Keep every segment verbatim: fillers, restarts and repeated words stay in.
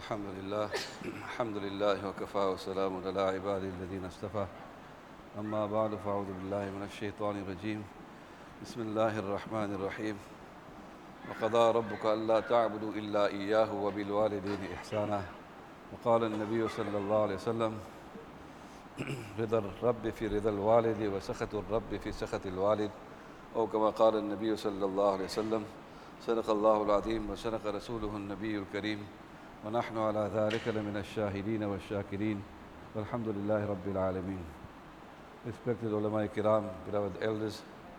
الحمد لله الحمد لله وكفى وسلام على عباده الذين اصطفى أما بعد فأعوذ بالله من الشيطان الرجيم بسم الله الرحمن الرحيم وقضى ربك ألا تعبدوا إلا إياه وبالوالدين إحسانا وقال النبي صلى الله عليه وسلم رضا الرب في رضا الوالد وسخط الرب في سخط الوالد أو كما قال النبي صلى الله عليه وسلم صدق الله العظيم وصدق رسوله النبي الكريم ونحن على ذلك لمن الشاهدين والشاكرين والحمد لله رب العالمين. Respected ulama kiram, beloved elders,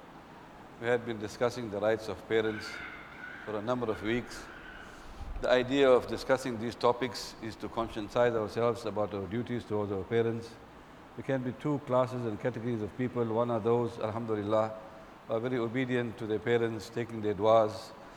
we had been discussing the rights of parents for a number of weeks. The idea of discussing these topics is to conscientize ourselves about our duties towards our parents. There can be two classes and categories of people. One are those, alhamdulillah, who are very obedient to their parents, taking their du'as.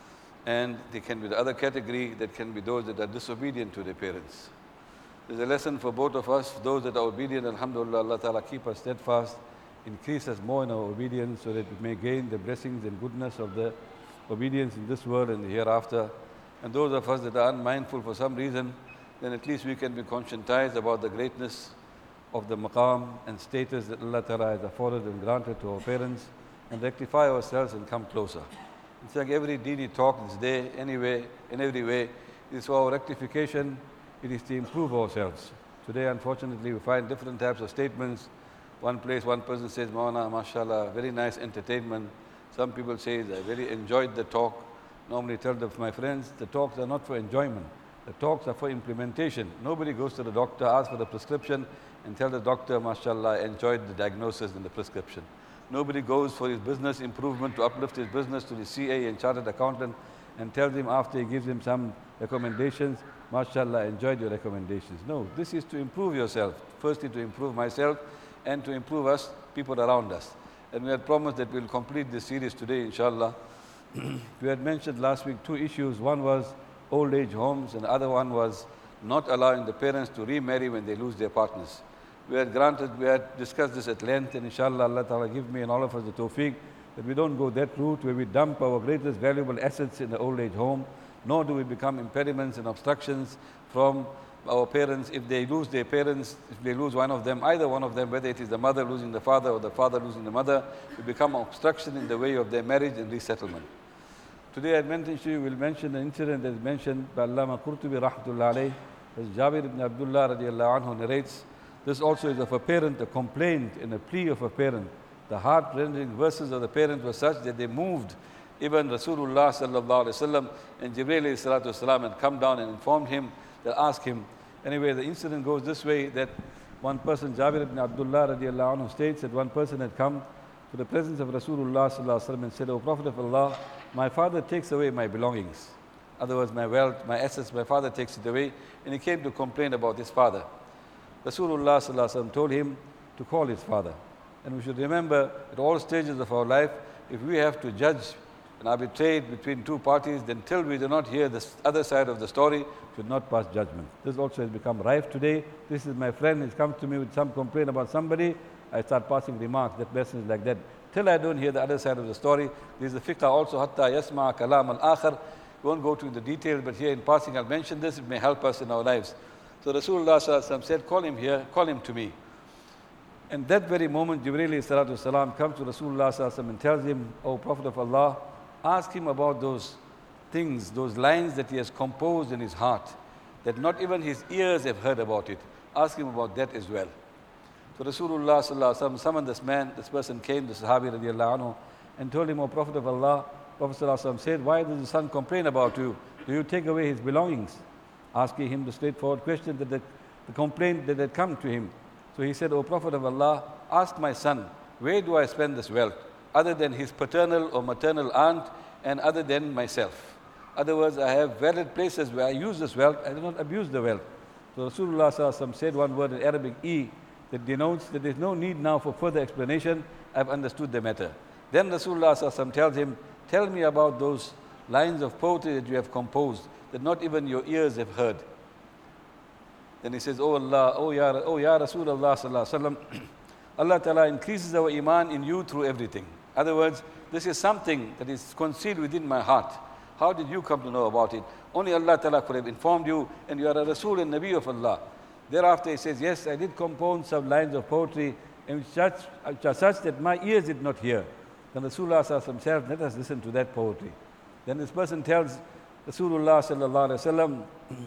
And there can be the other category that can be those that are disobedient to their parents. There's a lesson for both of us. Those that are obedient, alhamdulillah, Allah Ta'ala keep us steadfast, increase us more in our obedience so that we may gain the blessings and goodness of the obedience in this world and the hereafter. And those of us that are unmindful for some reason, then at least we can be conscientized about the greatness of the maqam and status that Allah Ta'ala has afforded and granted to our parents, and rectify ourselves and come closer. It's like every deedy talk that's there, anyway, in every way, it is for our rectification, it is to improve ourselves. Today, unfortunately, we find different types of statements. One place, one person says, Maulana, mashallah, very nice entertainment. Some people say, I very enjoyed the talk. Normally tell them, my friends, the talks are not for enjoyment. The talks are for implementation. Nobody goes to the doctor, asks for the prescription, and tell the doctor, mashallah, I enjoyed the diagnosis and the prescription. Nobody goes for his business improvement, to uplift his business to the C A and chartered accountant, and tells him after he gives him some recommendations, mashallah, I enjoyed your recommendations. No, this is to improve yourself. Firstly, to improve myself, and to improve us, people around us. And we had promised that we'll complete this series today, inshallah. We had mentioned last week two issues. One was old age homes, and the other one was not allowing the parents to remarry when they lose their partners. We had granted, we had discussed this at length, and inshallah, Allah Ta'ala give me and all of us the tawfiq that we don't go that route where we dump our greatest valuable assets in the old age home, nor do we become impediments and obstructions from our parents. If they lose their parents, if they lose one of them, either one of them, whether it is the mother losing the father or the father losing the mother, we become an obstruction in the way of their marriage and resettlement. Today I mentioned to you, we'll mention an incident that is mentioned by Allama Qurtubi rahmatullah alayh, as Jabir ibn Abdullah radiallahu anhu narrates. This also is of a parent, a complaint and a plea of a parent. The heart-rending verses of the parent were such that they moved even Rasulullah sallallahu alaihi wasallam, and Jibreel alayhi salatu wasalam had come down and informed him, that asked him. Anyway, the incident goes this way, that one person, Jabir ibn Abdullah radiallahu anhu, states that one person had come to the presence of Rasulullah sallallahu alaihi wasallam and said, O Prophet of Allah, my father takes away my belongings. In other words, my wealth, my assets, my father takes it away. And he came to complain about his father. Rasulullah sallallahu alaihi wasallam told him to call his father. And we should remember, at all stages of our life, if we have to judge and arbitrate between two parties, then till we do not hear the other side of the story, we should not pass judgment. This also has become rife today. This is my friend, he's come to me with some complaint about somebody, I start passing remarks, that person is like that. Till I don't hear the other side of the story, there is the fiqh also, hatta yasma kalam al-akhar. We won't go to the details, but here in passing I'll mention this, it may help us in our lives. So Rasulullah sallallahu alaihi wasallam said, call him here, call him to me. And that very moment, Jibreel alayhi salatu wasalam comes to Rasulullah sallallahu alaihi wasallam and tells him, O Prophet of Allah, ask him about those things, those lines that he has composed in his heart, that not even his ears have heard about it. Ask him about that as well. So Rasulullah sallallahu alaihi wasallam summoned this man, this person came, the Sahabi radiallahu anhu, and told him, O Prophet of Allah, Prophet sallallahu alaihi wasallam said, why does the son complain about you? Do you take away his belongings? Asking him the straightforward question, that the, the complaint that had come to him. So he said, O Prophet of Allah, ask my son, where do I spend this wealth, other than his paternal or maternal aunt, and other than myself? In other words, I have valid places where I use this wealth, I do not abuse the wealth. So Rasulullah sallallahu alaihi wasallam said one word in Arabic, E, that denotes that there is no need now for further explanation, I have understood the matter. Then Rasulullah sallallahu alaihi wasallam tells him, tell me about those lines of poetry that you have composed, that not even your ears have heard. Then he says, Oh Allah, oh Ya, oh ya Rasulullah sallallahu alaihi wasallam, Allah Ta'ala increases our iman in you through everything. In other words, this is something that is concealed within my heart. How did you come to know about it? Only Allah Ta'ala could have informed you, and you are a Rasul and Nabi of Allah. Thereafter he says, yes, I did compose some lines of poetry, and which such, which are such that my ears did not hear. Then Rasulullah Sallallahu Alaihi Wasallam said, let us listen to that poetry. Then this person tells Rasulullah Sallallahu Alaihi Wasallam,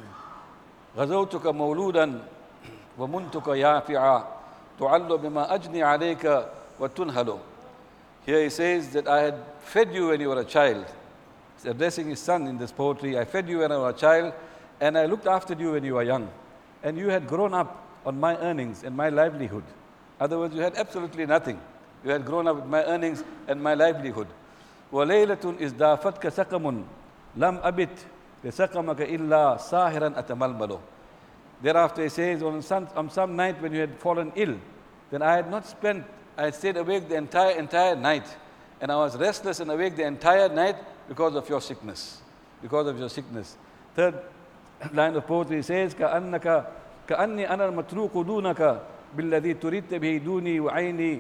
غزوتك مولودا ومنتك يافعا تعل بما أجني عليك وتنهل. Here he says that I had fed you when you were a child. He's addressing his son in this poetry. I fed you when I was a child, and I looked after you when you were young. And you had grown up on my earnings and my livelihood. In other words, you had absolutely nothing. You had grown up with my earnings and my livelihood. وَلَيْلَةٌ إِزْدَافَتْكَ سَقَمٌ لَمْ أَبِتْ لِسَقَمَكَ إِلَّا سَاهِرًا أَتَمَلْمَلُ. Thereafter he says, on some, on some night when you had fallen ill, then I had not spent, I had stayed awake the entire, entire night. And I was restless and awake the entire night because of your sickness. Because of your sickness. Third line of poetry says, كأنك كأني أنا المتروك دونك بالذي تريد به دوني وعيني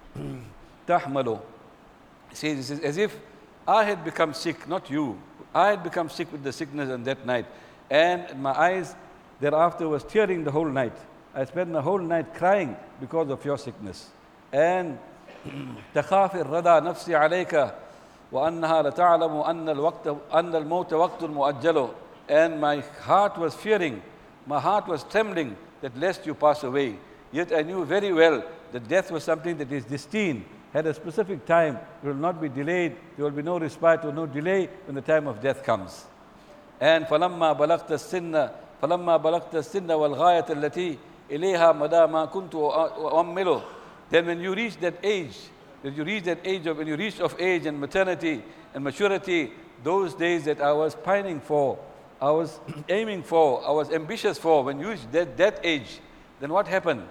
تحمل. He says, he says, as if I had become sick, not you. I had become sick with the sickness on that night. And my eyes thereafter was tearing the whole night. I spent the whole night crying because of your sickness. And تخاف الردى نفسي عليك وأنها لتعلم أن الوقت أن الموت وقت مؤجل. And my heart was fearing, my heart was trembling that lest you pass away. Yet I knew very well that death was something that is destined, had a specific time, it will not be delayed, there will be no respite or no delay when the time of death comes. And فَلَمَّا بَلَغْتَ السِّنَّ فَلَمَّا بَلَغْتَ السِّنَّ وَالْغَايَةَ الَّتِي إِلَيْهَا مَدَى مَا كُنْتُ أُؤَمِّلُ. Then when you reach that age, that you reach that age of, when you reach of age and maternity and maturity, those days that I was pining for, I was aiming for, I was ambitious for, when you reach that, that age, then what happened?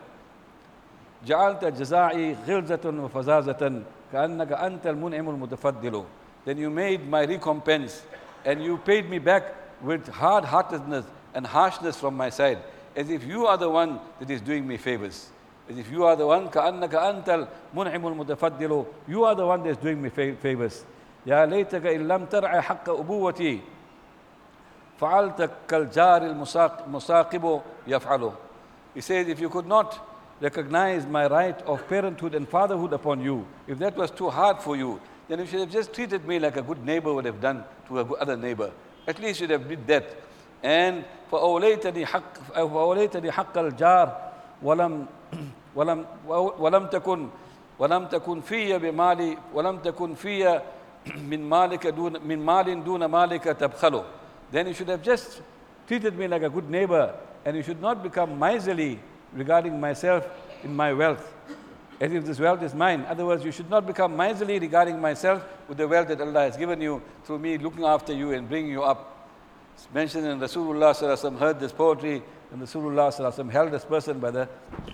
جعلت جزاعي غلزة وفزازة كأنك أنت المنعم المتفضل. Then you made my recompense and you paid me back with hard-heartedness and harshness from my side, as if you are the one that is doing me favors. As if you are the one, كأنك أنت المنعم المتفضل. You are the one that is doing me favors. يا ليتك إن لم ترعى حق أبوتي فعلت كالجار المساقب يفعله. He says, if you could not recognize my right of parenthood and fatherhood upon you, if that was too hard for you, then you should have just treated me like a good neighbor would have done to a good other neighbor. At least you should have did that. And فأوليتني حق فأوليتني حق الجار ولم ولم ولم تكن ولم تكن في بمالي ولم تكن في من مالك دون من مال دون مالك تبخله. Then you should have just treated me like a good neighbor, and you should not become miserly regarding myself in my wealth, as if this wealth is mine. Otherwise, you should not become miserly regarding myself with the wealth that Allah has given you through me looking after you and bringing you up. It's mentioned in Rasulullah Sallallahu Alaihi Wasallam heard this poetry, and Rasulullah Sallallahu Alaihi Wasallam held this person by the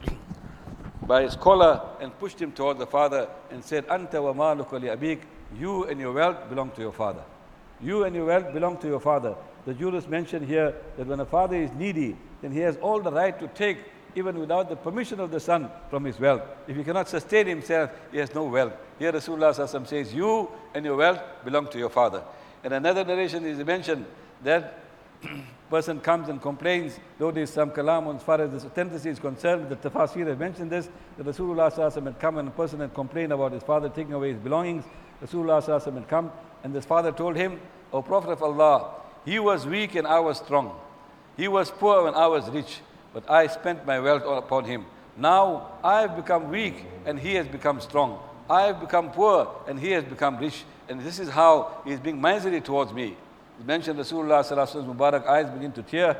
by his collar and pushed him toward the father and said, Anta wa maluka li abik, you and your wealth belong to your father. You and your wealth belong to your father. The jurists mention here that when a father is needy, then he has all the right to take, even without the permission of the son, from his wealth. If he cannot sustain himself, he has no wealth. Here Rasulullah Sallallahu Alaihi Wasallam says, you and your wealth belong to your father. And another narration is mentioned that person comes and complains, though there is some kalam as far as this authenticity is concerned, the tafasir has mentioned this, that Rasulullah Sallallahu Alaihi Wasallam had come and a person had complained about his father taking away his belongings. Rasulullah Sallallahu Alaihi Wasallam had come and this father told him, O Prophet of Allah, he was weak and I was strong. He was poor when I was rich, but I spent my wealth upon him. Now I have become weak and he has become strong. I have become poor and he has become rich. And this is how he is being miserly towards me. He mentioned Rasulullah Sallallahu Alaihi Wasallam's Mubarak eyes begin to tear.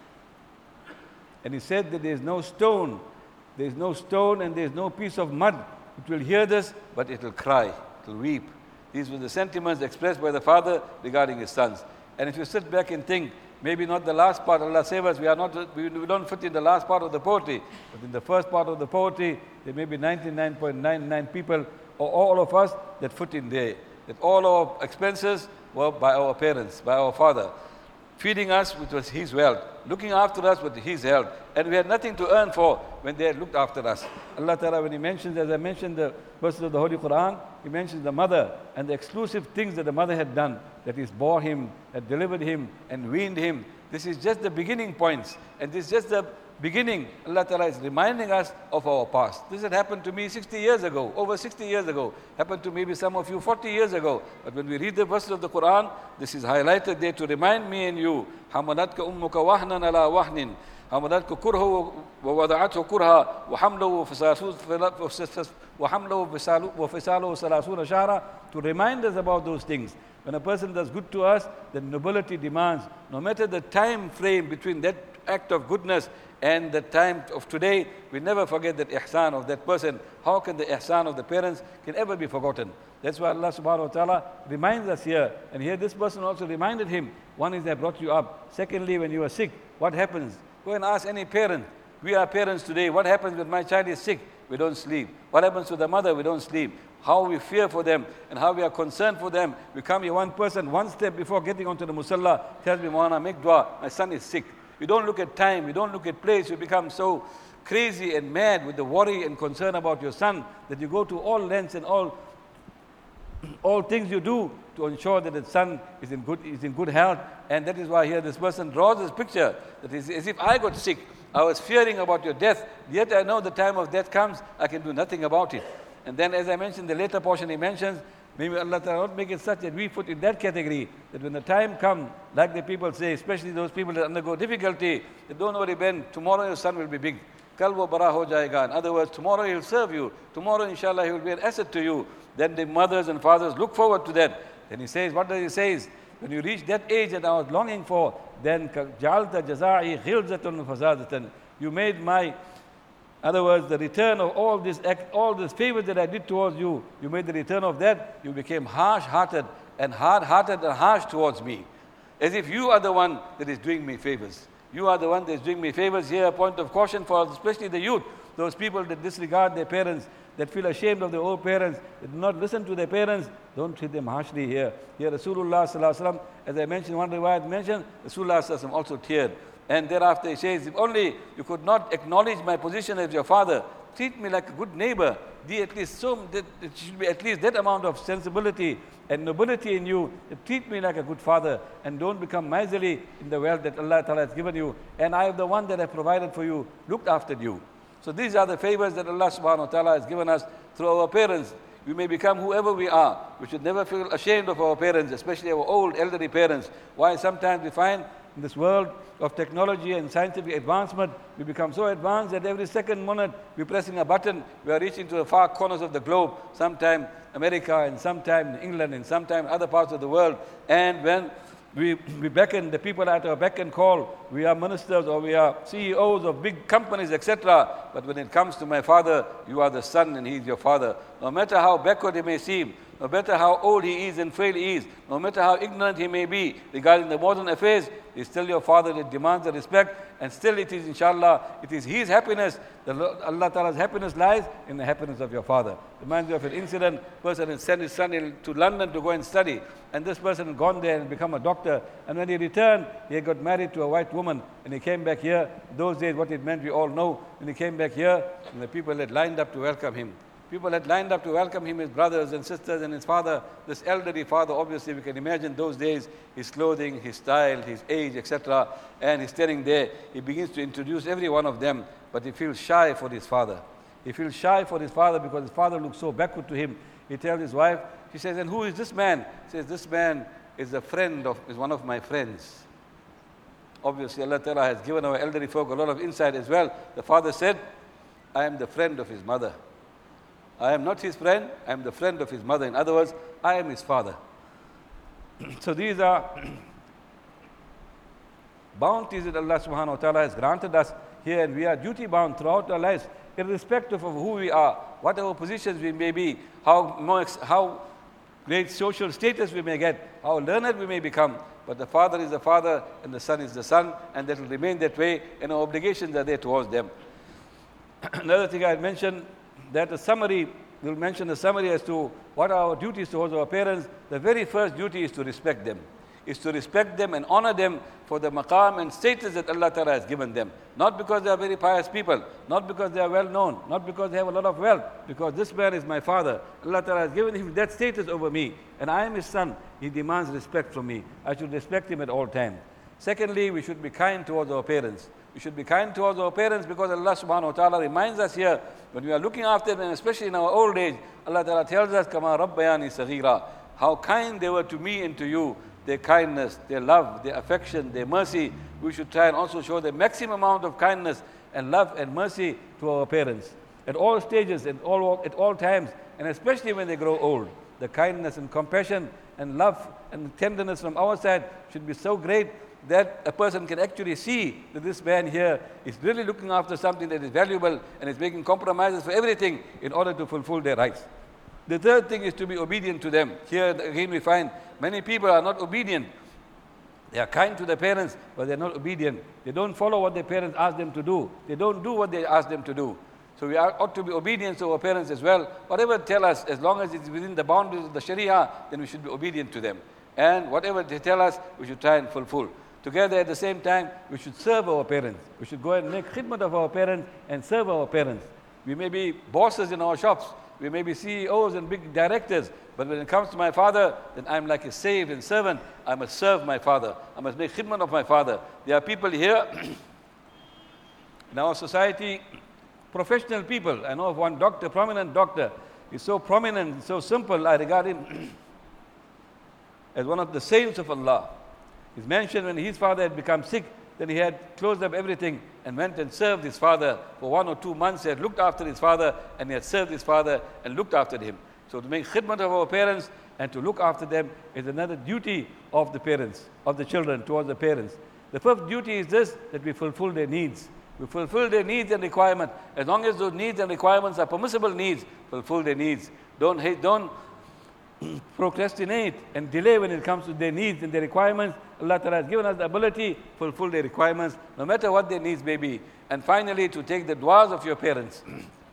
And he said that there is no stone, there is no stone and there is no piece of mud. It will hear this, but it will cry, it will weep. These were the sentiments expressed by the father regarding his sons. And if you sit back and think, maybe not the last part, Allah save us, we are not, we don't fit in the last part of the poetry, but in the first part of the poetry, there may be ninety-nine point nine nine people, or all of us, that fit in there. That all our expenses were by our parents, by our father, feeding us, which was his wealth, looking after us with his health, and we had nothing to earn for when they had looked after us. Allah Ta'ala, when He mentions, as I mentioned, the verses of the Holy Quran, he mentions the mother and the exclusive things that the mother had done, that is bore him, had delivered him and weaned him. This is just the beginning points, and this is just the beginning. Allah Ta'ala is reminding us of our past. This had happened to me sixty years ago, over sixty years ago, happened to maybe some of you forty years ago. But when we read the verses of the Quran, this is highlighted there to remind me and you, حَمَلَتْكَ أُمُّكَ وَحْنًا عَلَى وَحْنٍ حَمَلَتْكَ كُرْهُ وَوَضَعَتْهُ كُرْهًا وَحَمْلُهُ وَفِصَالُهُ ثَلَاثُونَ شَهْرًا, to remind us about those things. When a person does good to us, the nobility demands, no matter the time frame between that act of goodness and the time of today, we never forget that ihsan of that person. How can the ihsan of the parents can ever be forgotten? That's why Allah subhanahu wa ta'ala reminds us here. And here this person also reminded him. One is, they brought you up. Secondly, when you are sick, what happens? Go and ask any parent. We are parents today. What happens when my child is sick? We don't sleep. What happens to the mother? We don't sleep. How we fear for them and how we are concerned for them. We come here, one person, one step before getting onto the musalla, tells me, Maulana, make dua, my son is sick. We don't look at time, we don't look at place, we become so crazy and mad with the worry and concern about your son that you go to all lengths and all all things you do to ensure that the son is in good is in good health. And that is why here this person draws this picture that is as if I got sick. I was fearing about your death, yet I know the time of death comes, I can do nothing about it. And then, as I mentioned, the later portion he mentions, maybe Allah Ta'ala not make it such that we put in that category, that when the time comes, like the people say, especially those people that undergo difficulty, they don't worry, Ben, tomorrow your son will be big. Kal wo bara ho jayega. In other words, tomorrow he'll serve you. Tomorrow, inshallah, he will be an asset to you. Then the mothers and fathers look forward to that. Then he says, what does he say? When you reach that age that I was longing for, then ja'alta jaza'i khilzatun fazadatan. You made my, in other words, the return of all this act, all this favor that I did towards you, you made the return of that. You became harsh-hearted and hard-hearted and harsh towards me. As if you are the one that is doing me favors. You are the one that is doing me favors. Here a point of caution for especially the youth, those people that disregard their parents, that feel ashamed of their old parents, that do not listen to their parents, don't treat them harshly here. Here Rasulullah sallallahu alaihi wasallam, as I mentioned, one riwayat mentioned, Rasulullah sallallahu alaihi wasallam also teared. And thereafter he says, if only you could not acknowledge my position as your father, treat me like a good neighbor. Be at least so, that it should be at least that amount of sensibility and nobility in you. Treat me like a good father and don't become miserly in the wealth that Allah Ta'ala has given you. And I am the one that have provided for you, looked after you. So these are the favors that Allah Subhanahu wa Ta'ala has given us through our parents. We may become whoever we are. We should never feel ashamed of our parents, especially our old elderly parents. Why sometimes we find in this world of technology and scientific advancement, we become so advanced that every second minute we're pressing a button, we are reaching to the far corners of the globe, sometime America and sometime England and sometime other parts of the world. And when we, we beckon, the people at our beck and call, we are ministers or we are C E Os of big companies, et cetera. But when it comes to my father, you are the son and he is your father. No matter how backward he may seem, no matter how old he is and frail he is, no matter how ignorant he may be regarding the modern affairs, he is still your father. It demands the respect, and still it is, inshallah, it is his happiness. The Allah Ta'ala's happiness lies in the happiness of your father. Reminds me of an incident. Person had sent his son in to London to go and study, and this person had gone there and become a doctor. And when he returned, he had got married to a white woman, and he came back here. Those days, what it meant, we all know. When he came back here, and the people had lined up to welcome him. People had lined up to welcome him, his brothers and sisters and his father, this elderly father. Obviously, we can imagine those days, his clothing, his style, his age, et cetera. And he's standing there. He begins to introduce every one of them, but he feels shy for his father. He feels shy for his father because his father looks so backward to him. He tells his wife, she says, and who is this man? He says, this man is a friend of, is one of my friends. Obviously, Allah Ta'ala has given our elderly folk a lot of insight as well. The father said, I am the friend of his mother. I am not his friend, I am the friend of his mother. In other words, I am his father. So these are bounties that Allah Subhanahu wa Ta'ala has granted us here, and we are duty bound throughout our lives, irrespective of who we are, what our positions we may be, how, more, how great social status we may get, how learned we may become. But the father is the father and the son is the son, and that will remain that way, and our obligations are there towards them. Another thing I mentioned, that a summary, we'll mention a summary as to what are our duties towards our parents. The very first duty is to respect them. is to respect them and honor them for the maqam and status that Allah Ta'ala has given them. Not because they are very pious people, not because they are well known, not because they have a lot of wealth, because this man is my father. Allah Ta'ala has given him that status over me, and I am his son. He demands respect from me. I should respect him at all times. Secondly, we should be kind towards our parents. We should be kind towards our parents because Allah subhanahu wa ta'ala reminds us here, when we are looking after them, and especially in our old age, Allah Ta'ala tells us, Kama Rabbayani Saghira, how kind they were to me and to you. Their kindness, their love, their affection, their mercy. We should try and also show the maximum amount of kindness and love and mercy to our parents. At all stages, at all, at all times, and especially when they grow old. The kindness and compassion and love and tenderness from our side should be so great that a person can actually see that this man here is really looking after something that is valuable and is making compromises for everything in order to fulfill their rights. The third thing is to be obedient to them. Here again we find many people are not obedient. They are kind to their parents, but they are not obedient. They don't follow what their parents ask them to do. They don't do what they ask them to do. So we are, ought to be obedient to our parents as well. Whatever they tell us, as long as it's within the boundaries of the Sharia, then we should be obedient to them. And whatever they tell us, we should try and fulfill. Together at the same time, we should serve our parents. We should go and make khidmat of our parents and serve our parents. We may be bosses in our shops. We may be C E Os and big directors, but when it comes to my father, then I'm like a saved and servant. I must serve my father. I must make khidmat of my father. There are people here in our society, professional people. I know of one doctor, prominent doctor. He's so prominent, so simple. I regard him as one of the saints of Allah. He's mentioned when his father had become sick, then he had closed up everything and went and served his father for one or two months. He had looked after his father and he had served his father and looked after him. So to make khidmat of our parents and to look after them is another duty of the parents, of the children towards the parents. The first duty is this, that we fulfill their needs. We fulfill their needs and requirements. As long as those needs and requirements are permissible needs, fulfill their needs. Don't hate, don't procrastinate and delay when it comes to their needs and their requirements. Allah Ta'ala has given us the ability to fulfill their requirements, no matter what their needs may be. And finally, to take the du'as of your parents,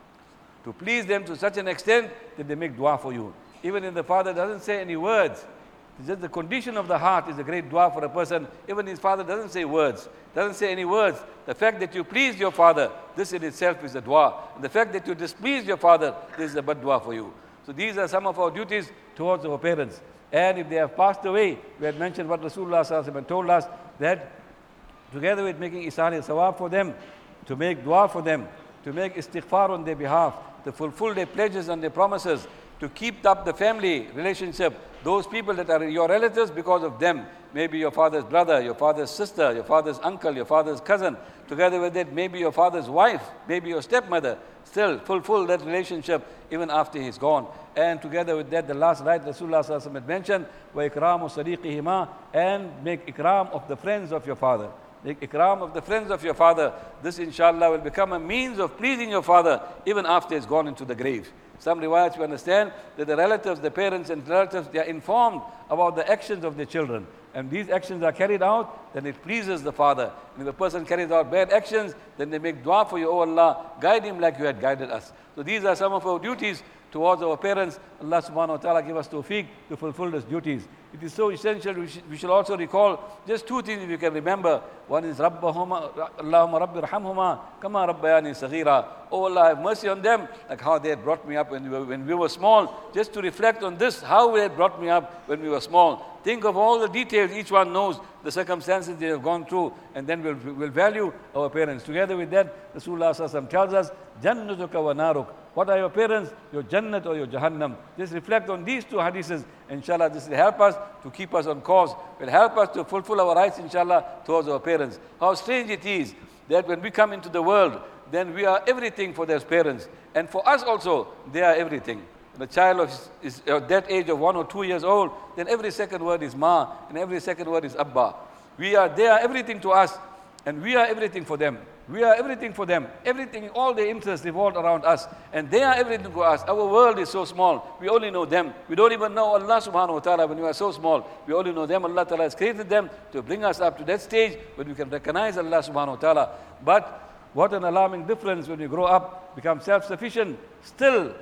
to please them to such an extent that they make dua for you. Even if the father doesn't say any words, it's just the condition of the heart is a great dua for a person. Even his father doesn't say words, doesn't say any words. The fact that you please your father, this in itself is a dua. And the fact that you displease your father, this is a bad dua for you. So these are some of our duties towards our parents. And if they have passed away, we had mentioned what Rasulullah Sallallahu Alaihi Wasallam told us, that together with making ihsan and sawab for them, to make dua for them, to make istighfar on their behalf, to fulfill their pledges and their promises, to keep up the family relationship, those people that are your relatives because of them, maybe your father's brother, your father's sister, your father's uncle, your father's cousin, together with that maybe your father's wife, maybe your stepmother, still fulfill that relationship even after he's gone. And together with that, the last right Rasulullah Sallallahu Alaihi Wasallam had mentioned, wa ikramu sadiqihima, and make ikram of the friends of your father. Make ikram of the friends of your father. This inshallah will become a means of pleasing your father even after he's gone into the grave. Some riwayats we understand that the relatives, the parents and relatives, they are informed about the actions of their children. And these actions are carried out, then it pleases the father. And if a person carries out bad actions, then they make dua for you, oh Allah, guide him like you had guided us. So these are some of our duties towards our parents. Allah subhanahu wa ta'ala give us tawfiq to fulfill these duties. It is so essential, we should, we should also recall just two things if you can remember. One is Rabbahuma, Allahumma Rabbi Rahamhuma, Kama Rabbayani Saghira. Oh Allah, have mercy on them, like how they had brought me up when we, were, when we were small. Just to reflect on this, how they had brought me up when we were small. Think of all the details, each one knows the circumstances they have gone through, and then we'll, we'll value our parents. Together with that, Rasulullah Sallallahu Alaihi Wasallam tells us, Jannatuka wa naruk. What are your parents? Your Jannat or your Jahannam? Just reflect on these two hadiths. Inshallah, this will help us to keep us on course. Will help us to fulfill our rights, inshallah, towards our parents. How strange it is that when we come into the world, then we are everything for their parents. And for us also, they are everything. When a child of, is at that age of one or two years old, then every second word is ma, and every second word is abba. We are, they are everything to us, and we are everything for them. We are everything for them. Everything, all their interests revolve around us. And they are everything to us. Our world is so small. We only know them. We don't even know Allah subhanahu wa ta'ala when we are so small. We only know them. Allah ta'ala has created them to bring us up to that stage when we can recognize Allah subhanahu wa ta'ala. But what an alarming difference when we grow up, become self-sufficient. Still,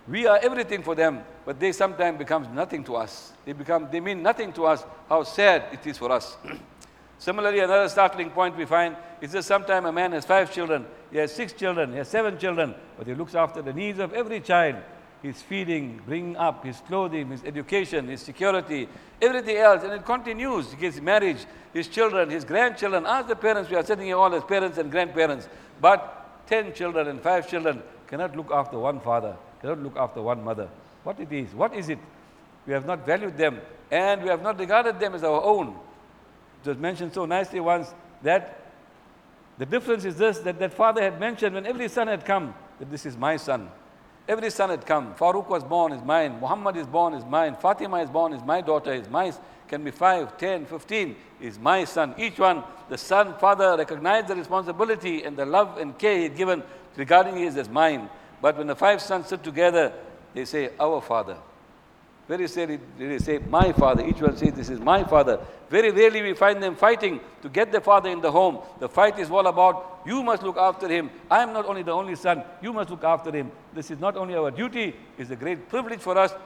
We are everything for them, but they sometimes become nothing to us. They become, they mean nothing to us. How sad it is for us. Similarly, another startling point we find is that sometimes a man has five children, he has six children, he has seven children, but he looks after the needs of every child. His feeding, bringing up, his clothing, his education, his security, everything else. And it continues. His marriage, his children, his grandchildren. Ask the parents, we are sitting here all as parents and grandparents. But ten children and five children cannot look after one father, cannot look after one mother. What it is? What is it? We have not valued them and we have not regarded them as our own. It was mentioned so nicely once that the difference is this, that that father had mentioned when every son had come, that this is my son. Every son had come. Farooq was born, is mine. Muhammad is born, is mine. Fatima is born, is my daughter, is mine. Can be five, ten, fifteen, is my son. Each one, the son, father recognized the responsibility and the love and care he had given regarding his as mine. But when the five sons sit together, they say, our father. Very rarely they say, my father. Each one says, this is my father. Very rarely we find them fighting to get the father in the home. The fight is all about, you must look after him. I am not only the only son, you must look after him. This is not only our duty, it's a great privilege for us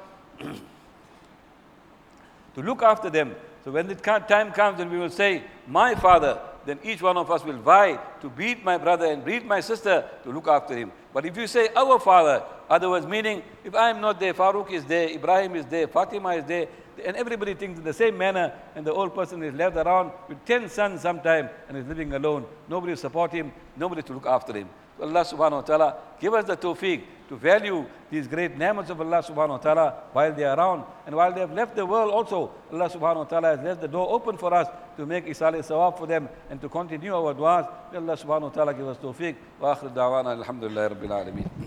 to look after them. So when the time comes and we will say, my father, then each one of us will vie to beat my brother and beat my sister to look after him. But if you say, our father, other words, meaning, if I am not there, Farooq is there, Ibrahim is there, Fatima is there, and everybody thinks in the same manner, and the old person is left around with ten sons sometime and is living alone. Nobody to support him, nobody to look after him. So Allah subhanahu wa ta'ala give us the tawfiq to value these great ni'mats of Allah subhanahu wa ta'ala while they are around. And while they have left the world also, Allah subhanahu wa ta'ala has left the door open for us to make isal sawab for them and to continue our du'as. May Allah subhanahu wa ta'ala give us tawfiq. Wa akhir da'wana alhamdulillahi rabbil alameen.